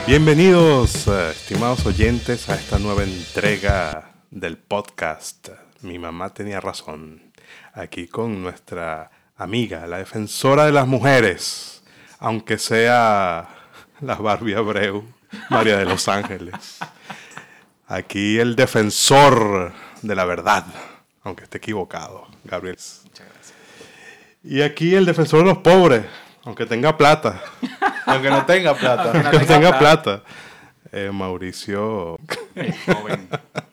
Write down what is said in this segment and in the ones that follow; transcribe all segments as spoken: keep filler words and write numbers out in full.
Bienvenidos, eh, estimados oyentes, a esta nueva entrega del podcast Mi mamá tenía razón. Aquí con nuestra amiga, la defensora de las mujeres, aunque sea la Barbie Abreu, María de los Ángeles. Aquí el defensor de la verdad, aunque esté equivocado, Gabriel. Muchas gracias. Y aquí el defensor de los pobres, aunque tenga plata. Aunque no tenga plata. Aunque no tenga, tenga plata. plata. Eh, Mauricio. El joven.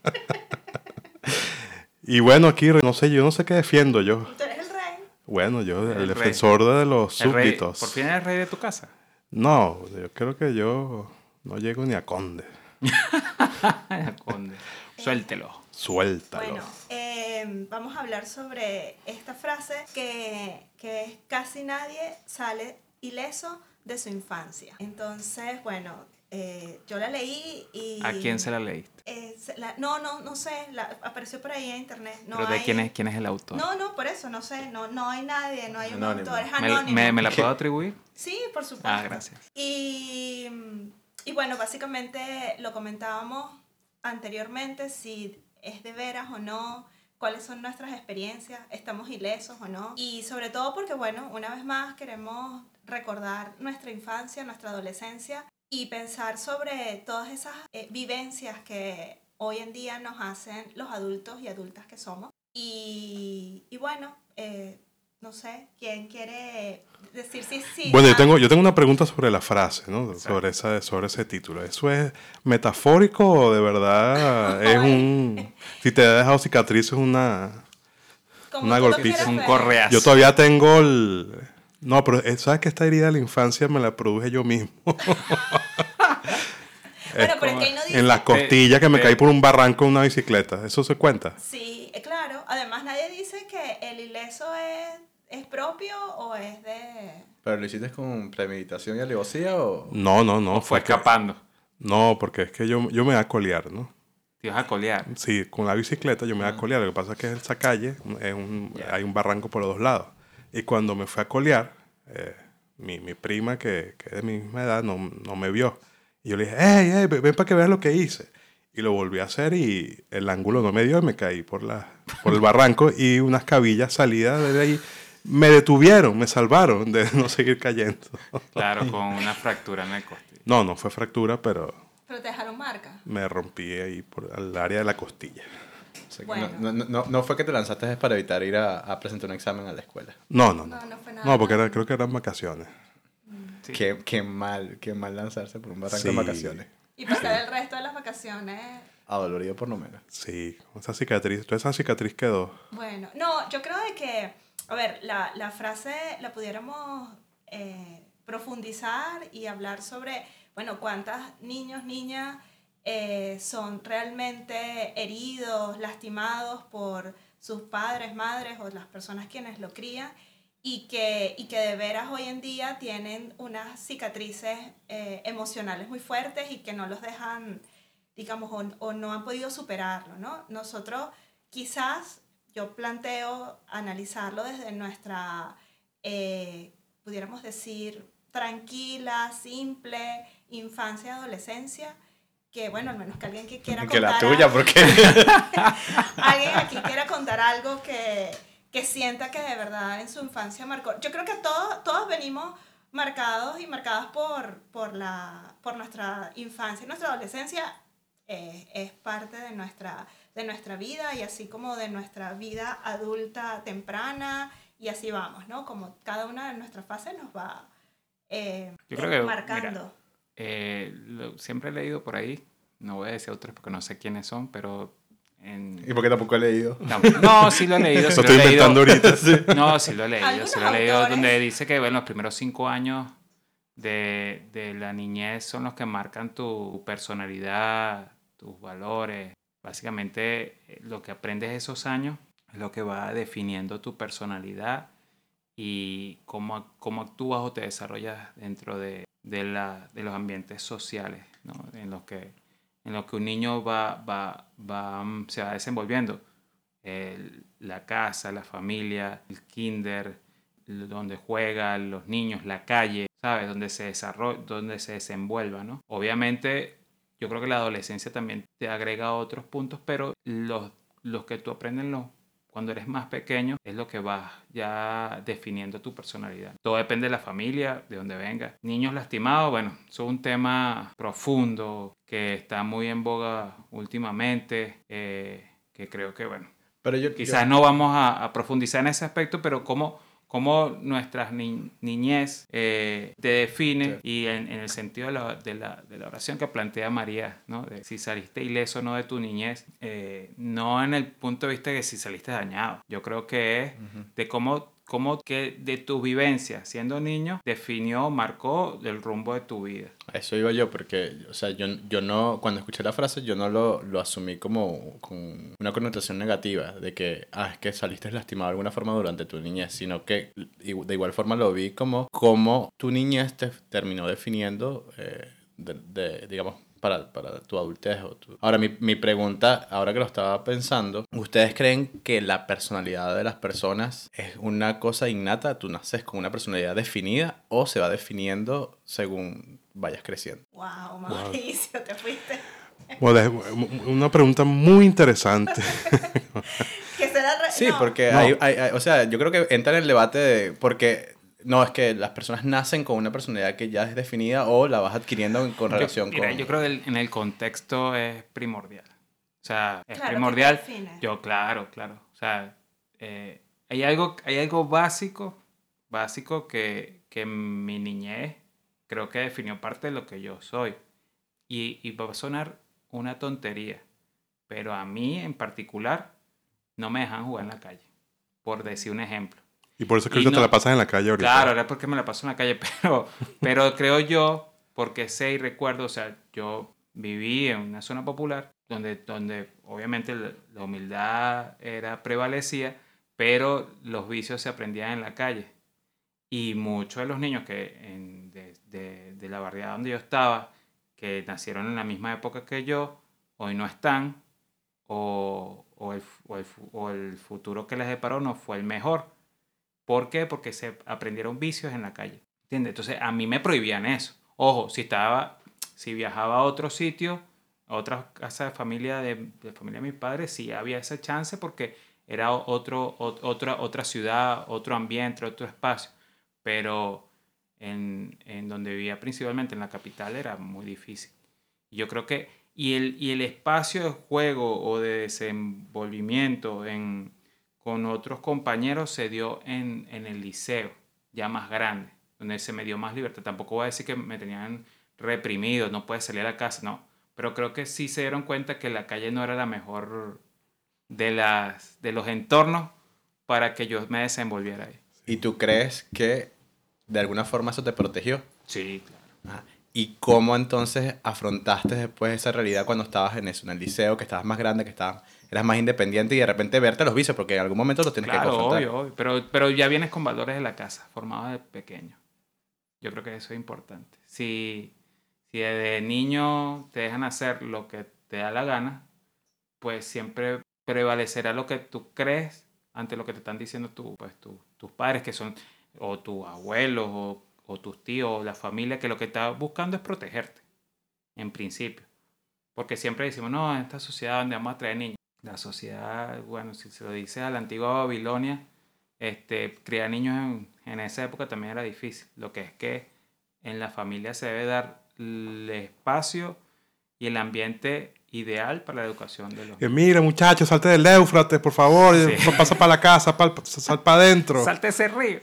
Y bueno, aquí no sé, yo no sé qué defiendo yo. ¿Tú eres el rey? Bueno, yo, el, El defensor rey. de los El rey, súbditos. ¿por fin eres el rey de tu casa? No, yo creo que yo no llego ni a conde. Conde. Suéltelo. Suéltalo. Bueno, eh, vamos a hablar sobre esta frase que, que es casi nadie sale ileso de su infancia. Entonces, bueno, eh, yo la leí y... ¿A quién se la leíste? Eh, se la, no, no, no sé, la, apareció por ahí en internet. No ¿Pero de hay, quién es, quién es el autor? No, no, por eso, no sé, no, no hay nadie, no hay un Anónimo. autor, es ¿Me, anónimo. me, ¿Me la puedo atribuir? Sí, por supuesto. Ah, gracias. Y, y bueno, básicamente lo comentábamos anteriormente, si es de veras o no, cuáles son nuestras experiencias, estamos ilesos o no. Y sobre todo porque, bueno, una vez más queremos recordar nuestra infancia, nuestra adolescencia y pensar sobre todas esas eh, vivencias que hoy en día nos hacen los adultos y adultas que somos. Y, y bueno, eh, no sé, ¿quién quiere decir sí, sí? Bueno, yo ah, tengo, yo tengo una pregunta sobre la frase, ¿no? Sobre, esa, sobre ese título. ¿Eso es metafórico o de verdad es un... Si te ha dejado cicatrices, una, una golpiza? Un correazo. Yo todavía tengo el... No, pero ¿sabes que esta herida de la infancia me la produje yo mismo? Bueno, pero es que ahí no dice... En las costillas que me Te- caí por un barranco en una bicicleta. ¿Eso se cuenta? Sí, eh, claro. Además, nadie dice que el ileso es, es propio o es de... ¿Pero lo hiciste con premeditación y alevosía o...? No, no, no. ¿O fue porque- escapando? No, porque es que yo, yo me voy a colear, ¿no? Te ibas a colear. Sí, con la bicicleta yo me voy a colear. Lo que pasa es que esa calle, es un, Ya. hay un barranco por los dos lados. Y cuando me fui a colear, eh, mi, mi prima, que, que es de mi misma edad, no, no me vio. Y yo le dije, hey, hey, ven, ven para que veas lo que hice. Y lo volví a hacer y el ángulo no me dio y me caí por, la, por el barranco y unas cabillas salidas de ahí me detuvieron, me salvaron de no seguir cayendo. Claro, con una fractura en el costillo. No, no fue fractura, pero Pero te dejaron marca. me rompí ahí por el área de la costilla. O sea, que Bueno. no, no, no, no fue que te lanzaste para evitar ir a, a presentar un examen a la escuela. No, no, no. No, no fue nada. No, porque era, creo que eran vacaciones. Sí. Qué, qué mal, qué mal lanzarse por un barranco Sí. en vacaciones. Y pasar el resto de las vacaciones... Adolorido por lo menos. Sí, esa cicatriz, toda esa cicatriz quedó. Bueno, no, yo creo de que, a ver, la, la frase la pudiéramos eh, profundizar y hablar sobre, bueno, cuántos niños, niñas eh, son realmente heridos, lastimados por sus padres, madres o las personas quienes lo crían y que, y que de veras hoy en día tienen unas cicatrices eh, emocionales muy fuertes y que no los dejan, digamos, o, o no han podido superarlo, ¿no? Nosotros quizás, yo planteo analizarlo desde nuestra, eh, pudiéramos decir, tranquila, simple infancia y adolescencia, que bueno, al menos que alguien que quiera Que la contar tuya, algo- porque... alguien aquí quiera contar algo que, que sienta que de verdad en su infancia marcó. Yo creo que todos, todos venimos marcados y marcadas por, por, la, por nuestra infancia y nuestra adolescencia. Eh, es parte de nuestra, de nuestra vida y así como de nuestra vida adulta temprana y así vamos, ¿no? Como cada una de nuestras fases nos va eh, Yo creo eh, que, marcando. mira, eh, lo- siempre he leído por ahí, no voy a decir autores porque no sé quiénes son, pero... En... Y porque tampoco he leído. No, sí lo he leído. Sí Lo lo estoy he leído. inventando ahorita, sí. No, sí lo he leído, Algunos sí lo he leído, autores. donde dice que bueno, los primeros cinco años de, de la niñez son los que marcan tu personalidad, tus valores. Básicamente, eh, lo que aprendes esos años es lo que va definiendo tu personalidad y cómo, cómo actúas o te desarrollas dentro de, de, la, de los ambientes sociales, ¿no? En los que, en los que un niño va, va, va, mm, se va desenvolviendo. El- la casa, la familia, el kinder, donde juegan los niños, la calle. ¿sabes? Donde se desarrolla, donde se desenvuelva, ¿no? Obviamente, yo creo que la adolescencia también te agrega otros puntos, pero los, los que tú aprendes los, cuando eres más pequeño es lo que vas ya definiendo tu personalidad. Todo depende de la familia, de donde venga. Niños lastimados, bueno, eso es un tema profundo que está muy en boga últimamente, eh, que creo que, bueno, Pero yo, quizás yo- no vamos a, a profundizar en ese aspecto, pero cómo, cómo nuestra ni- niñez eh, te define, Sí. y en, en el sentido de la, de, la, de la oración que plantea María, ¿no? De si saliste ileso o no de tu niñez, eh, no en el punto de vista de si saliste dañado. Yo creo que es Ujú. de cómo, cómo que de tu vivencia siendo niño definió, marcó el rumbo de tu vida. A eso iba yo, porque, o sea, yo, yo no, cuando escuché la frase, yo no lo, lo asumí como con una connotación negativa, de que, ah, es que saliste lastimado de alguna forma durante tu niñez, sino que igu- de igual forma lo vi como, como tu niñez te terminó definiendo, eh, de, de, digamos, para, para tu adultez. O tu... Ahora, mi, mi pregunta, ahora que lo estaba pensando, ¿ustedes creen que la personalidad de las personas es una cosa innata? ¿Tú naces con una personalidad definida o se va definiendo según vayas creciendo? Wow, Mauricio, te fuiste. Bueno, es una pregunta muy interesante. Que será re- Sí, no. porque No. hay, hay, hay- o sea, yo creo que entra en el debate de, porque no, es que las personas nacen con una personalidad que ya es definida o la vas adquiriendo con Yo, relación mira, con... yo creo que el- en el contexto es primordial. O sea, es Claro, ¿qué te primordial. define? Yo, claro, claro. O sea, eh, hay algo, hay algo básico, básico que, que en mi niñez creo que definió parte de lo que yo soy. Y, y va a sonar una tontería, pero a mí en particular no me dejan jugar en la calle, por decir un ejemplo. Y por eso es que Y ahorita te no- la pasas en la calle ahorita. Claro, era porque me la paso en la calle, pero, pero creo yo, porque sé y recuerdo, o sea, yo viví en una zona popular donde, donde obviamente la, la humildad era prevalecía, pero los vicios se aprendían en la calle. Y muchos de los niños que en- de, de- de la barriada donde yo estaba, que nacieron en la misma época que yo, hoy no están, o, o el, o el fu- o el futuro que les deparó no fue el mejor. ¿Por qué? Porque se aprendieron vicios en la calle. ¿Entiendes? Entonces a mí me prohibían eso. Ojo, si estaba, si viajaba a otro sitio, a otra casa de familia de, de familia de mis padres, sí había esa chance porque era otro, ot- otra, otra ciudad, otro ambiente, otro espacio. Pero en, en donde vivía principalmente en la capital era muy difícil. Y yo creo que, y el, y el espacio de juego o de desenvolvimiento en, con otros compañeros se dio en, en el liceo, ya más grande, donde se me dio más libertad. Tampoco voy a decir que me tenían reprimido, no puedes salir a la casa, no. Pero creo que sí se dieron cuenta que la calle no era la mejor de, las, de los entornos para que yo me desenvolviera ahí. ¿Y tú crees que de alguna forma eso te protegió? Sí, claro. Ah, ¿y cómo entonces afrontaste después esa realidad cuando estabas en eso, en el liceo, que estabas más grande, que estabas, eras más independiente y de repente verte los vicios, porque en algún momento los tienes que Claro, confrontar? obvio, obvio. Pero, pero ya vienes con valores de la casa, formados de pequeño. Yo creo que eso es importante. Si, si desde niño te dejan hacer lo que te da la gana, pues siempre prevalecerá lo que tú crees ante lo que te están diciendo tu, pues, tu- tus padres, que son, o tus abuelos, o, o tus tíos, o la familia, que lo que está buscando es protegerte, en principio. Porque siempre decimos, no, en esta sociedad donde vamos a traer niños. La sociedad, bueno, si se lo dice a la antigua Babilonia, este, criar niños en, en esa época también era difícil. Lo que es que en la familia se debe dar el espacio y el ambiente ideal para la educación de los Que niños. mira, muchachos, salte del Éufrates, por favor. Sí. Pasa para la casa, pa- sal para adentro. ¡Salte ese río!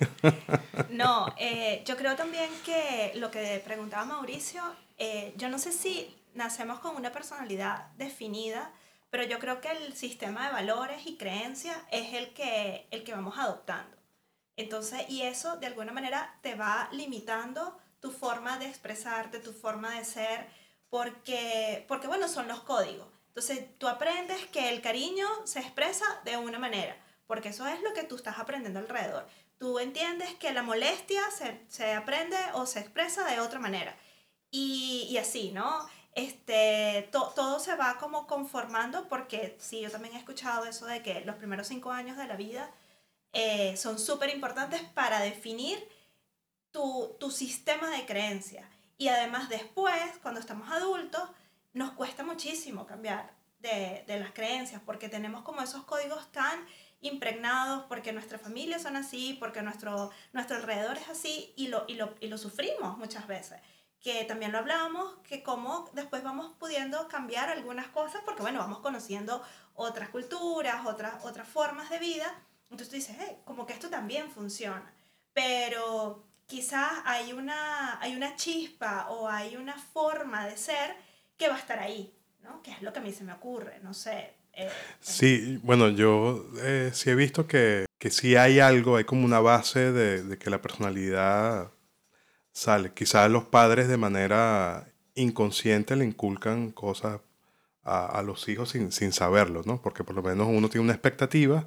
No, eh, yo creo también que lo que preguntaba Mauricio, eh, yo no sé si nacemos con una personalidad definida, pero yo creo que el sistema de valores y creencias es el que, el que vamos adoptando. Entonces, y eso de alguna manera te va limitando tu forma de expresarte, tu forma de ser, porque, porque bueno, son los códigos. Entonces, tú aprendes que el cariño se expresa de una manera, porque eso es lo que tú estás aprendiendo alrededor. Tú entiendes que la molestia se, se aprende o se expresa de otra manera. Y, y así, ¿no? Este, to, todo se va como conformando porque sí, yo también he escuchado eso de que los primeros cinco años de la vida eh, son súper importantes para definir tu tu, tu sistema de creencias. Y además después, cuando estamos adultos, nos cuesta muchísimo cambiar de, de las creencias, porque tenemos como esos códigos tan impregnados, porque nuestras familias son así, porque nuestro, nuestro alrededor es así, y lo, y, lo, y lo sufrimos muchas veces. Que también lo hablábamos, que cómo después vamos pudiendo cambiar algunas cosas, porque bueno, vamos conociendo otras culturas, otras, otras formas de vida. Entonces tú dices, hey, como que esto también funciona. Pero quizás hay una, hay una chispa o hay una forma de ser que va a estar ahí, ¿no? Que es lo que a mí se me ocurre, no sé. Eh, Sí, bueno, yo eh, sí he visto que, que sí hay algo, hay como una base de, de que la personalidad sale. Quizás los padres de manera inconsciente le inculcan cosas a, a los hijos sin, sin saberlo, ¿no? Porque por lo menos uno tiene una expectativa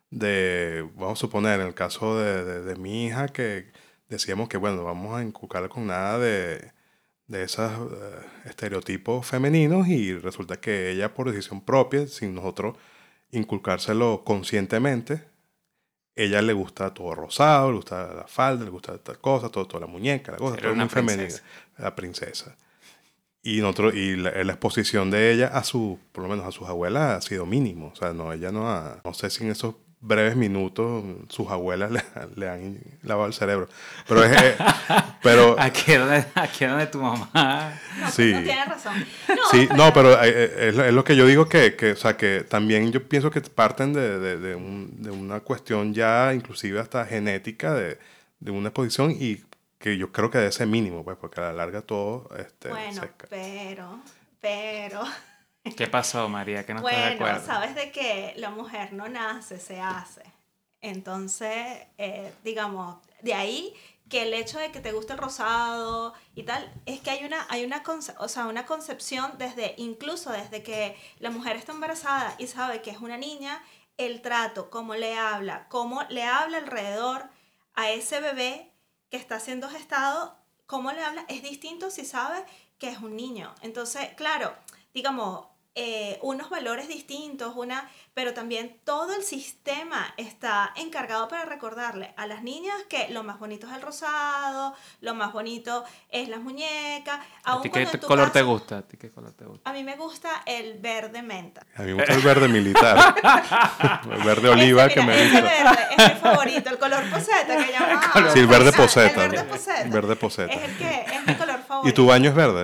de, vamos a suponer, en el caso de, de, de mi hija, que decíamos que, bueno, vamos a inculcarle con nada de, de esos eh, estereotipos femeninos y resulta que ella por decisión propia, sin nosotros inculcárselo conscientemente, ella le gusta todo rosado, le gusta la falda, le gusta tal cosa, todo, toda la muñeca, la cosa, Era todo una muy femenino, princesa. la princesa. Y, nosotros, y la, la exposición de ella a su, por lo menos a sus abuelas ha sido mínimo. O sea, no, ella no ha, no sé si en esos breves minutos sus abuelas le, le han lavado el cerebro. Pero es, eh, pero Aquí es donde, aquí es donde tu mamá... no, sí. no tienes razón. No, Sí, pero, no, pero eh, es, lo- es lo que yo digo que, que, o sea, que también yo pienso que parten de, de, de, un- de una cuestión ya inclusive hasta genética de, de una exposición y que yo creo que debe ser mínimo, pues, porque a la larga todo este, bueno, se ca- pero, pero, ¿Qué pasó, María? Que no estás de bueno, acuerdo. sabes de que la mujer no nace, se hace. Entonces, eh, digamos, de ahí que el hecho de que te guste el rosado y tal, es que hay una, hay una, conce- o sea, una concepción desde, incluso desde que la mujer está embarazada y sabe que es una niña, el trato, cómo le habla, cómo le habla alrededor a ese bebé que está siendo gestado, cómo le habla, es distinto si sabe que es un niño. Entonces, claro, digamos, eh, unos valores distintos, una, pero también todo el sistema está encargado para recordarle a las niñas que lo más bonito es el rosado, lo más bonito es las muñecas. ¿A Aun ti qué cuando en tu color te caso- gusta? ¿A ti qué color te gusta? A mí me gusta el verde menta. A mí me gusta el verde militar. El verde oliva Ese, que mira, me ese gusta. verde es mi favorito, el color poseta que llaman. Sí, el verde Ah, poseta. El verde poseta. El verde poseta. Es el que es mi color favorito. ¿Y tu baño es verde?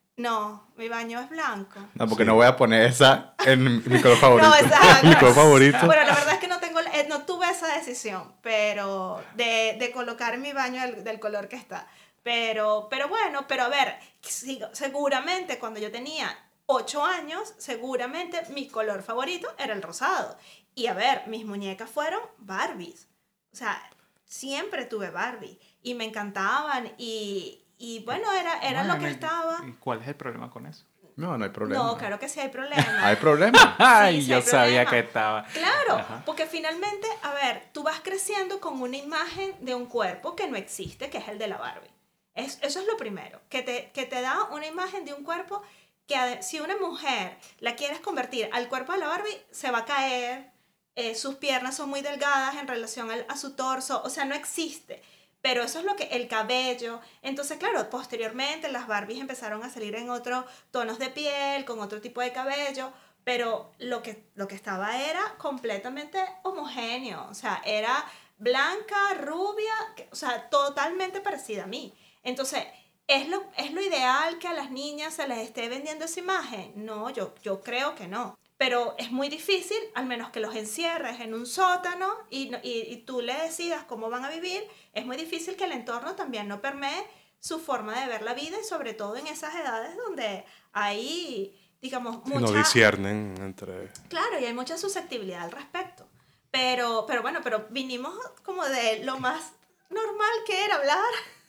No, mi baño es blanco. No, porque Sí. no voy a poner esa en mi color favorito. No, exacto. Mi color favorito. Bueno, la verdad es que no tengo, eh, no tuve esa decisión, pero de, de colocar en mi baño el, del color que está. Pero, pero bueno, pero a ver, sí, seguramente cuando yo tenía ocho años, seguramente mi color favorito era el rosado. Y a ver, mis muñecas fueron Barbies. O sea, siempre tuve Barbie y me encantaban y, y bueno, era, era lo que Bueno, ¿y- estaba. ¿Y cuál es el problema con eso? No, no hay problema. No, claro que sí hay problemas. Hay problema. Ay, sí yo hay sabía problema. que estaba. Claro, Ajá. porque finalmente, a ver, tú vas creciendo con una imagen de un cuerpo que no existe, que es el de la Barbie. Es, eso es lo primero, que te, que te da una imagen de un cuerpo que ade- si una mujer la quieres convertir al cuerpo de la Barbie, se va a caer, eh, sus piernas son muy delgadas en relación al- a su torso, o sea, no existe. Pero eso es lo que, el cabello. Entonces, claro, posteriormente las Barbies empezaron a salir en otros tonos de piel, con otro tipo de cabello, pero lo que, lo que estaba era completamente homogéneo. O sea, era blanca, rubia, que- o sea, totalmente parecida a mí. Entonces, ¿es lo, ¿es lo ideal que a las niñas se les esté vendiendo esa imagen? No, yo, yo creo que no. Pero es muy difícil, al menos que los encierres en un sótano y, no- y, y tú le decidas cómo van a vivir, es muy difícil que el entorno también no permee su forma de ver la vida y sobre todo en esas edades donde hay, digamos, Si no mucha... disciernen entre... Claro, y hay mucha susceptibilidad al respecto. Pero, pero bueno, pero vinimos como de lo más normal que era hablar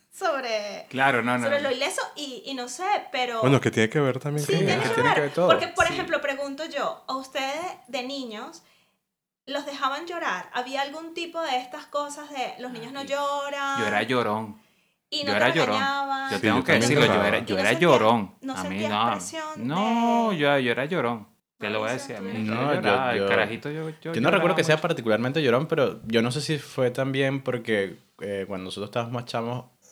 sobre, Claro, no, no. sobre lo ileso y, y no sé, pero... Bueno, que tiene que ver también Sí, con... tiene que que, tiene ver, que ver todo. porque por Sí. ejemplo pregunto yo, ¿a ustedes de niños los dejaban llorar? ¿Había algún tipo de estas cosas de los niños no lloran? Yo era llorón. y Yo no era te llorón. regañaban? Yo Sí, tengo yo que también decirlo, yo lloraba. era, ¿Y yo no era sentías- llorón. no a mí sentías no. presión No, de- yo, yo era llorón. Te lo voy a decir a mí. Mauricio, Yo No, yo- lloraba, el yo- carajito yo, yo, Yo no lloraba recuerdo que sea mucho. particularmente llorón, pero yo no sé si fue también porque eh, cuando nosotros estábamos más chamos,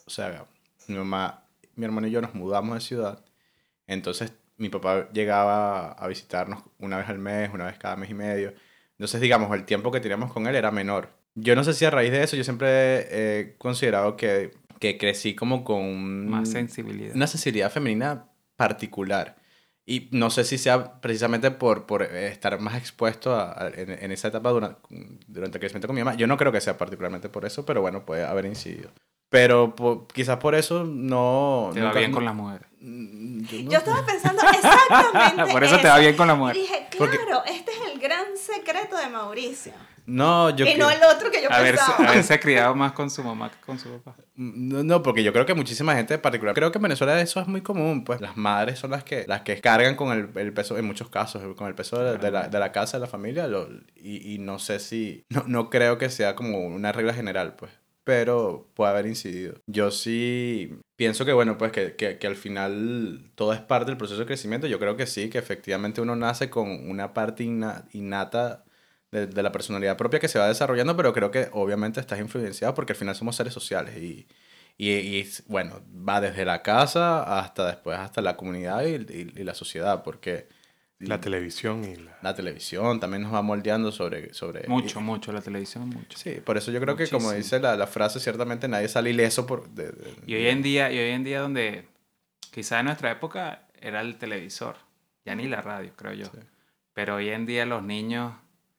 o sea, mi mamá, mi hermano y yo nos mudamos de ciudad, entonces mi papá llegaba a visitarnos una vez al mes, una vez cada mes y medio. Entonces, digamos, el tiempo que teníamos con él era menor. Yo no sé si a raíz de eso yo siempre he considerado que, que crecí como con un- Más sensibilidad. una sensibilidad femenina particular. Y no sé si sea precisamente por, por estar más expuesto a, a- en, en esa etapa durante, durante el crecimiento con mi mamá. Yo no creo que sea particularmente por eso, pero bueno, puede haber incidido. Pero po- quizás por eso no... Te va nunca- bien con las mujeres. Mm, Yo no- Yo estaba pensando exactamente Por eso te va bien con la Y mujer. dije, Porque- claro, este es el gran secreto de Mauricio. No, yo y que- no el otro que yo Haberse, pensaba. haberse criado más con su mamá que con su papá. No, no, porque yo creo que muchísima gente en particular, creo que en Venezuela eso es muy común, pues las madres son las que las que cargan con el, el peso, en muchos casos, con el peso de, de la, de la casa, de la familia, lo- y, y no sé si, no, no creo que sea como una regla general, pues, pero puede haber incidido. Yo sí pienso que, bueno, pues que, que, que al final todo es parte del proceso de crecimiento, yo creo que sí, que efectivamente uno nace con una parte inna- innata de, de la personalidad propia que se va desarrollando, pero creo que obviamente estás influenciado porque al final somos seres sociales y, y, y, bueno, va desde la casa hasta después hasta la comunidad y, y- y la sociedad, porque La televisión y la... la televisión también nos va moldeando sobre... sobre Mucho, y- mucho, la televisión, mucho. Sí, por eso yo creo que como Muchísimo. dice la, la frase, ciertamente nadie sale ileso por... de- de- Y hoy en día, y hoy en día donde quizá en nuestra época era el televisor, ya ni la radio, creo yo. Sí. Pero hoy en día los niños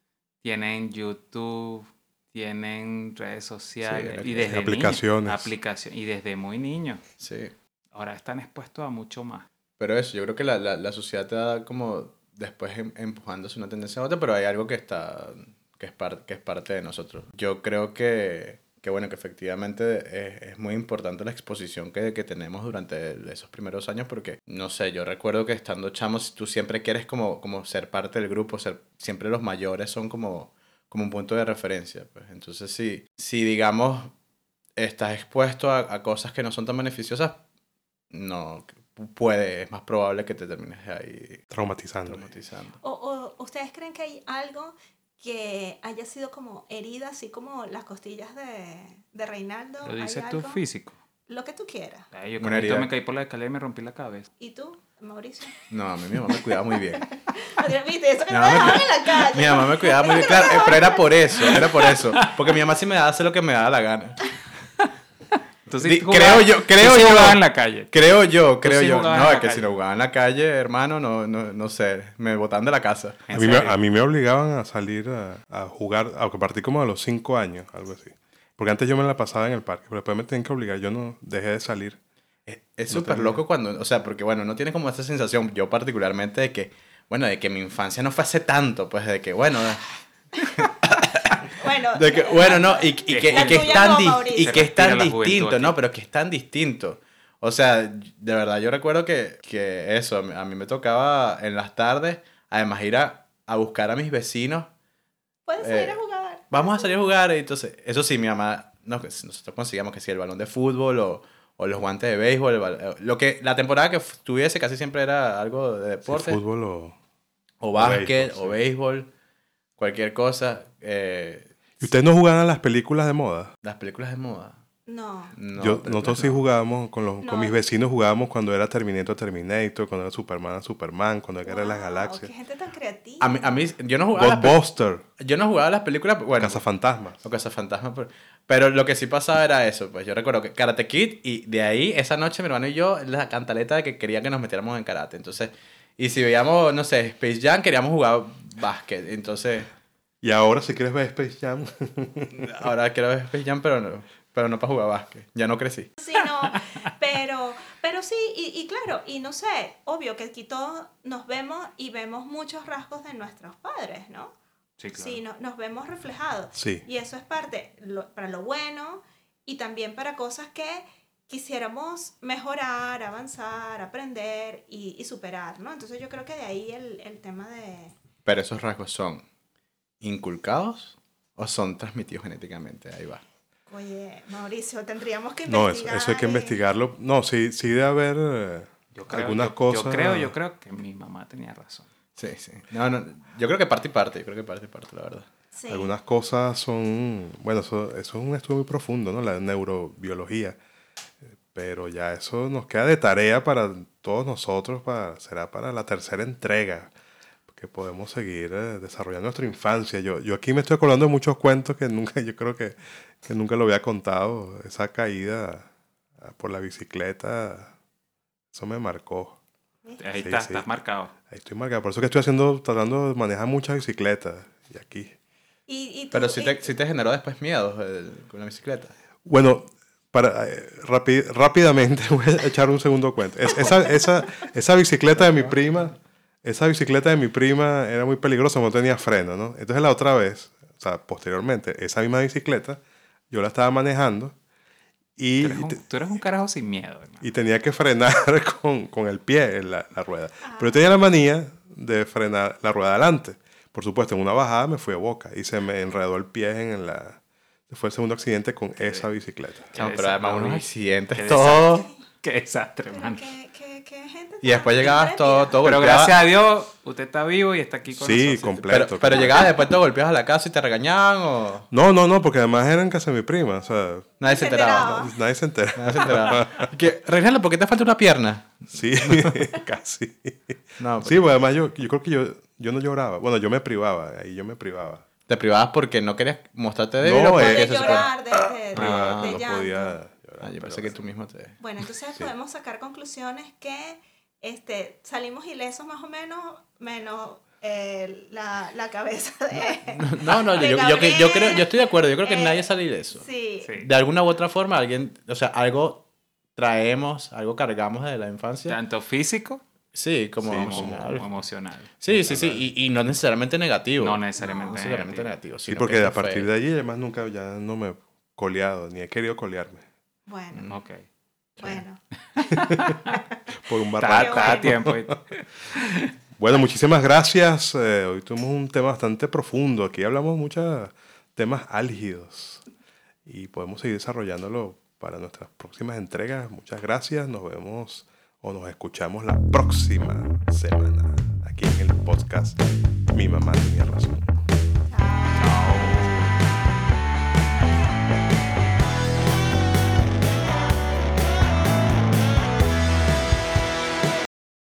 tienen YouTube, tienen redes sociales Sí, y desde aplicaciones. niños, aplicación, y desde muy niños. Sí. Ahora están expuestos a mucho más. Pero eso, yo creo que la, la, la sociedad te da como después em- empujándose una tendencia a otra, pero hay algo que está que es, par- que es parte de nosotros. Yo creo que, que bueno, que efectivamente es, es muy importante la exposición que, que tenemos durante el- esos primeros años, porque, no sé, yo recuerdo que estando chamos, tú siempre quieres como, como ser parte del grupo, ser, siempre los mayores son como, como un punto de referencia, pues. Entonces, si, si digamos, estás expuesto a, a cosas que no son tan beneficiosas, no puede, es más probable que te termines ahí Traumatizando. traumatizando. O, o ¿ustedes creen que hay algo que haya sido como herida, así como las costillas de, de Reinaldo? Lo ¿Hay dices tú algo? físico. Lo que tú quieras. Ay, yo Una con esto herida. me caí por la escalera y me rompí la cabeza. ¿Y tú, Mauricio? No, a mí mi mamá me cuidaba muy bien. ¿Viste? Eso que No, no, me dejaban cu- en la calle. Mi mamá me cuidaba muy bien, claro, eh, pero era por eso, era por eso. Porque mi mamá sí me daba hacer lo que me daba la gana. Tú sí Di- jugabas- creo yo, creo tú sí yo. jugabas en la calle. Creo yo, creo sí yo. jugabas No, en es la que calle. si no jugaba en la calle, hermano, no, no, no sé, me botaban de la casa. A ¿En mí, me, serio? a mí me obligaban a salir a, a jugar, a partir como a los cinco años, algo así. Porque antes yo me la pasaba en el parque, pero después me tenían que obligar, yo no dejé de salir. Es, es No súper tenía. loco cuando, o sea, porque bueno, no tiene como esa sensación, yo particularmente, de que, bueno, de que mi infancia no fue hace tanto, pues de que, bueno, Bueno, de que, bueno, no, y, y que, y La que es tuya tan, no, di- Mauricio. y Se que es tan respira la juventud distinto, aquí. no, pero que es tan distinto. O sea, de verdad, yo recuerdo que, que eso, a mí, a mí me tocaba en las tardes, además ir a, a buscar a mis vecinos. puedes salir eh, a jugar. Vamos a salir a jugar. Y entonces, eso sí, mi mamá, no, que nosotros conseguíamos que sí, el balón de fútbol o, o los guantes de béisbol. el bal- lo que, la temporada que f- tuviese casi siempre era algo de Sí, deporte. fútbol o... o básquet, béisbol, o sí. béisbol, cualquier cosa. Eh, ¿Y ustedes no jugaban a las películas de moda? las películas de moda. No. No, Yo, películas nosotros sí no. jugábamos, con, los, No. con mis vecinos jugábamos cuando era Terminator, Terminator, cuando era Superman, Superman, cuando era las Wow, galaxias. qué gente tan creativa. A mí, a mí, yo no jugaba las pe- Ghostbuster, yo no jugaba las películas, bueno, Cazafantasmas. o Cazafantasmas, pero, pero lo que sí pasaba era eso, pues yo recuerdo que Karate Kid, y de ahí, esa noche mi hermano y yo, la cantaleta de que quería que nos metiéramos en karate, entonces, y si veíamos, no sé, Space Jam, queríamos jugar básquet, entonces, Y ahora si quieres ver Space Jam, ahora quiero ver Space Jam, pero no, pero no para jugar básquet, ya no crecí. Sí, no, pero, pero sí, y, y claro, y no sé, obvio que aquí todos nos vemos y vemos muchos rasgos de nuestros padres, ¿no? Sí, claro. Sí, no, nos vemos reflejados. Sí. Y eso es parte lo- para lo bueno y también para cosas que quisiéramos mejorar, avanzar, aprender y, y superar, ¿no? Entonces yo creo que de ahí el, el tema de... Pero esos rasgos son inculcados o son transmitidos genéticamente, ahí va. Oye, Mauricio, tendríamos que no, eso, investigar. eso hay que eh. investigarlo. No, sí, sí debe haber eh, Yo creo, algunas yo- cosas. Yo creo, yo creo que mi mamá tenía razón. Sí, sí. No, no, yo creo que parte y parte, yo creo que parte y parte, la verdad. Sí. Algunas cosas son, bueno, eso, eso es un estudio muy profundo, ¿no? La neurobiología. Pero ya eso nos queda de tarea para todos nosotros, para, será para la tercera entrega, que podemos seguir eh, desarrollando nuestra infancia. Yo, yo aquí me estoy acordando de muchos cuentos que nunca, yo creo que, que nunca lo había contado. Esa caída por la bicicleta, eso me marcó. Ahí Sí, estás, sí. estás marcado. Ahí estoy marcado. Por eso que estoy haciendo, tratando de manejar muchas bicicletas. Y aquí. Y, y tú, Pero sí te, y- sí te generó después miedo el- con la bicicleta. Bueno, para, eh, rapi- rápidamente voy a echar un segundo cuento. Es- esa, esa, esa bicicleta de mi prima, esa bicicleta de mi prima era muy peligrosa, no tenía freno, ¿no? Entonces la otra vez, o sea, posteriormente, esa misma bicicleta, yo la estaba manejando y, Tú eres un, tú eres un carajo sin miedo, hermano. y tenía que frenar con, con el pie en la, la rueda. Pero yo tenía la manía de frenar la rueda adelante. Por supuesto, en una bajada me fui a boca y se me enredó el pie en la... Fue el segundo accidente con esa bicicleta. Qué No, pero además desastre. unos accidentes, Qué todo. Qué desastre, pero hermano. qué, qué, qué gente Y después tan llegabas todo, intrépida. todo Pero golpeado. gracias a Dios, usted está vivo y está aquí con Sí, nosotros. completo. Pero, pero llegabas después todo golpeados a la casa y te regañaban o No, no, no, porque además era en casa de mi prima, o sea, nadie se Se enteraba. enteraba. nadie se entera. Nadie se enteraba. Que, Reinaldo, ¿por qué te falta una pierna? Sí, casi. No, Sí, pues además yo, yo creo que yo, yo no lloraba. Bueno, yo me privaba, ahí yo me privaba. te privabas porque no querías mostrarte débil No, o porque eh, De se supone- llorar, de, de, de, Privaba, de no llanto. podía llorar. Ah, yo pensé pero- que tú mismo te... Bueno, entonces Sí. podemos sacar conclusiones que este, salimos ilesos más o menos, menos eh, la, la cabeza de... No, no, de yo, yo, que- yo Gabriel. creo, yo estoy de acuerdo. Yo creo que Eh, nadie sale de eso. Sí. Sí. De alguna u otra forma, alguien, o sea, algo traemos, algo cargamos de la infancia. Tanto físico Sí, como Sí, como emocional. emocional. Sí, sí, sí, y, y no necesariamente negativo. No necesariamente No necesariamente negativo. negativo. Sí, sino porque que a eso fue- partir de allí además nunca ya no me he coleado, ni he querido colearme Bueno, Ok. bueno. por un Está, barranco. está a tiempo. Bueno, muchísimas gracias. Eh, hoy tuvimos un tema bastante profundo. Aquí hablamos muchos temas álgidos y podemos seguir desarrollándolo para nuestras próximas entregas. Muchas gracias. Nos vemos o nos escuchamos la próxima semana aquí en el podcast Mi Mamá Tenía Razón.